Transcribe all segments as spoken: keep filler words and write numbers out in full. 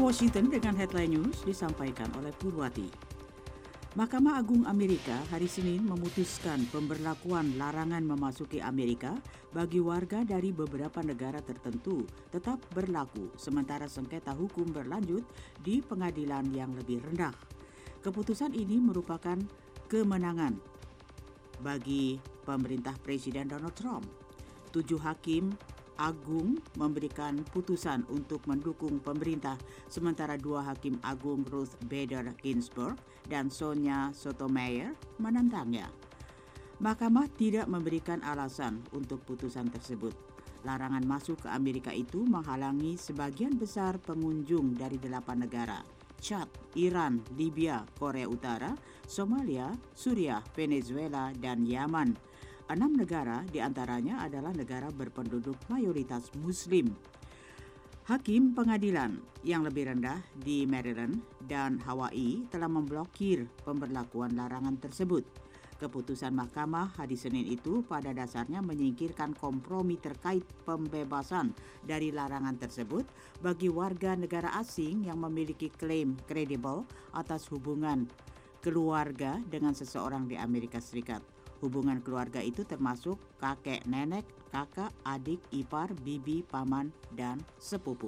Washington dengan headline news disampaikan oleh Purwati. Mahkamah Agung Amerika hari Senin memutuskan pemberlakuan larangan memasuki Amerika bagi warga dari beberapa negara tertentu tetap berlaku sementara sengketa hukum berlanjut di pengadilan yang lebih rendah. Keputusan ini merupakan kemenangan bagi pemerintah Presiden Donald Trump. Tujuh hakim Agung memberikan putusan untuk mendukung pemerintah, sementara dua hakim agung Ruth Bader Ginsburg dan Sonia Sotomayor menentangnya. Mahkamah tidak memberikan alasan untuk putusan tersebut. Larangan masuk ke Amerika itu menghalangi sebagian besar pengunjung dari delapan negara: Chad, Iran, Libya, Korea Utara, Somalia, Suriah, Venezuela, dan Yaman. Enam negara diantaranya adalah negara berpenduduk mayoritas Muslim. Hakim pengadilan yang lebih rendah di Maryland dan Hawaii telah memblokir pemberlakuan larangan tersebut. Keputusan mahkamah hari Senin itu pada dasarnya menyingkirkan kompromi terkait pembebasan dari larangan tersebut bagi warga negara asing yang memiliki klaim kredibel atas hubungan keluarga dengan seseorang di Amerika Serikat. Hubungan keluarga itu termasuk kakek, nenek, kakak, adik, ipar, bibi, paman, dan sepupu.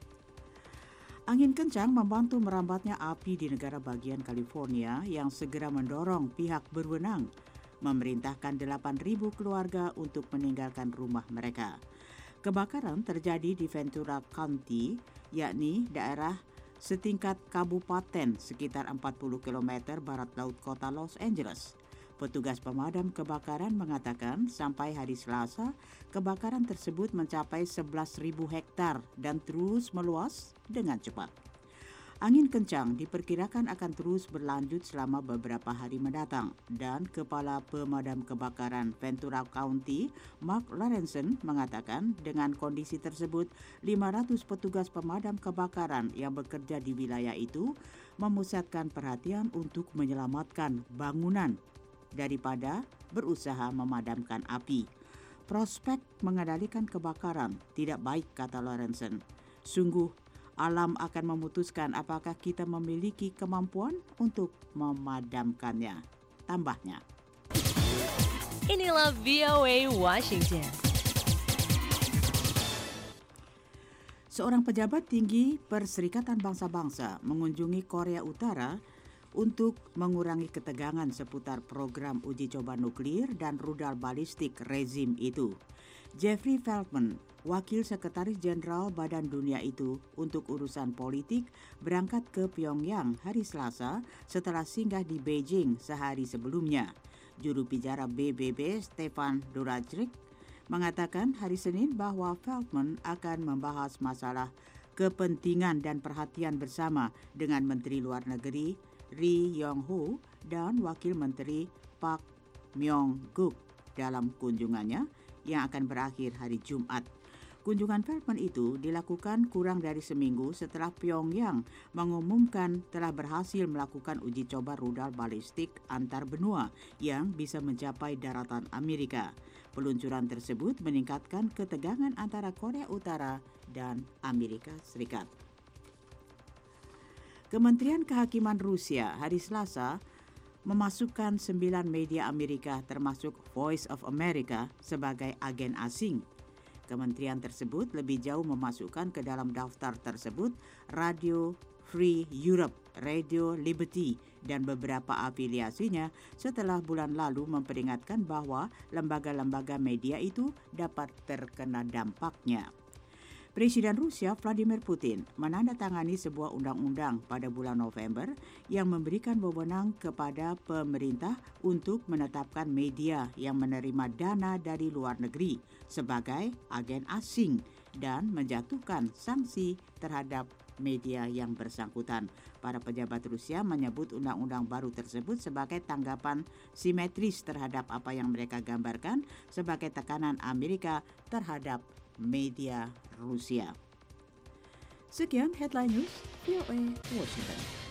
Angin kencang membantu merambatnya api di negara bagian California yang segera mendorong pihak berwenang memerintahkan delapan ribu keluarga untuk meninggalkan rumah mereka. Kebakaran terjadi di Ventura County, yakni daerah setingkat kabupaten sekitar empat puluh kilometer barat laut kota Los Angeles. Petugas pemadam kebakaran mengatakan sampai hari Selasa, kebakaran tersebut mencapai sebelas ribu hektar dan terus meluas dengan cepat. Angin kencang diperkirakan akan terus berlanjut selama beberapa hari mendatang, dan Kepala Pemadam Kebakaran Ventura County, Mark Lorenzen, mengatakan dengan kondisi tersebut, lima ratus petugas pemadam kebakaran yang bekerja di wilayah itu memusatkan perhatian untuk menyelamatkan bangunan daripada berusaha memadamkan api. Prospek mengendalikan kebakaran tidak baik, kata Lorenzen. Sungguh, alam akan memutuskan apakah kita memiliki kemampuan untuk memadamkannya, tambahnya. Inilah V O A Washington. Seorang pejabat tinggi Perserikatan Bangsa-Bangsa mengunjungi Korea Utara untuk mengurangi ketegangan seputar program uji coba nuklir dan rudal balistik rezim itu. Jeffrey Feltman, Wakil Sekretaris Jenderal Badan Dunia itu untuk urusan politik, berangkat ke Pyongyang hari Selasa setelah singgah di Beijing sehari sebelumnya. Juru bicara B B B Stefan Dujarric mengatakan hari Senin bahwa Feltman akan membahas masalah kepentingan dan perhatian bersama dengan Menteri Luar Negeri Ri Yong-ho dan Wakil Menteri Park Myong-guk dalam kunjungannya yang akan berakhir hari Jumat. Kunjungan Feltman itu dilakukan kurang dari seminggu setelah Pyongyang mengumumkan telah berhasil melakukan uji coba rudal balistik antar benua yang bisa mencapai daratan Amerika. Peluncuran tersebut meningkatkan ketegangan antara Korea Utara dan Amerika Serikat. Kementerian Kehakiman Rusia hari Selasa memasukkan sembilan media Amerika termasuk Voice of America sebagai agen asing. Kementerian tersebut lebih jauh memasukkan ke dalam daftar tersebut Radio Free Europe, Radio Liberty, dan beberapa afiliasinya setelah bulan lalu memperingatkan bahwa lembaga-lembaga media itu dapat terkena dampaknya. Presiden Rusia Vladimir Putin menandatangani sebuah undang-undang pada bulan November yang memberikan wewenang kepada pemerintah untuk menetapkan media yang menerima dana dari luar negeri sebagai agen asing dan menjatuhkan sanksi terhadap media yang bersangkutan. Para pejabat Rusia menyebut undang-undang baru tersebut sebagai tanggapan simetris terhadap apa yang mereka gambarkan sebagai tekanan Amerika terhadap media Rusia. Sekian headline news V O A Washington.